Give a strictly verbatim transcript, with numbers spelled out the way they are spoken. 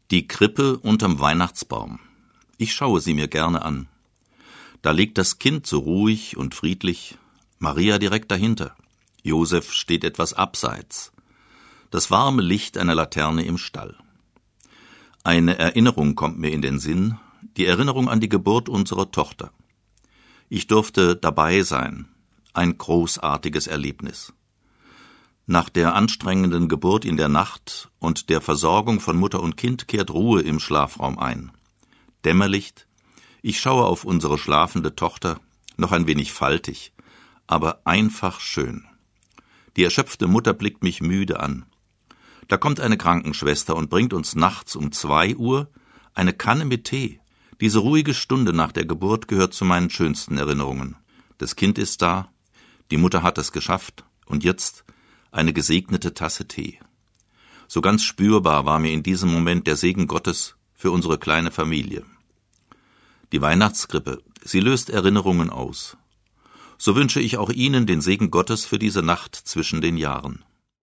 Die Krippe unterm Weihnachtsbaum. Ich schaue sie mir gerne an. Da liegt das Kind so ruhig und friedlich, Maria direkt dahinter. Josef steht etwas abseits. Das warme Licht einer Laterne im Stall. Eine Erinnerung kommt mir in den Sinn, die Erinnerung an die Geburt unserer Tochter. Ich durfte dabei sein, ein großartiges Erlebnis. Nach der anstrengenden Geburt in der Nacht und der Versorgung von Mutter und Kind kehrt Ruhe im Schlafraum ein. Dämmerlicht, ich schaue auf unsere schlafende Tochter, noch ein wenig faltig, aber einfach schön. Die erschöpfte Mutter blickt mich müde an. Da kommt eine Krankenschwester und bringt uns nachts um zwei Uhr eine Kanne mit Tee. Diese ruhige Stunde nach der Geburt gehört zu meinen schönsten Erinnerungen. Das Kind ist da, die Mutter hat es geschafft und jetzt eine gesegnete Tasse Tee. So ganz spürbar war mir in diesem Moment der Segen Gottes für unsere kleine Familie. Die Weihnachtskrippe, sie löst Erinnerungen aus. So wünsche ich auch Ihnen den Segen Gottes für diese Nacht zwischen den Jahren.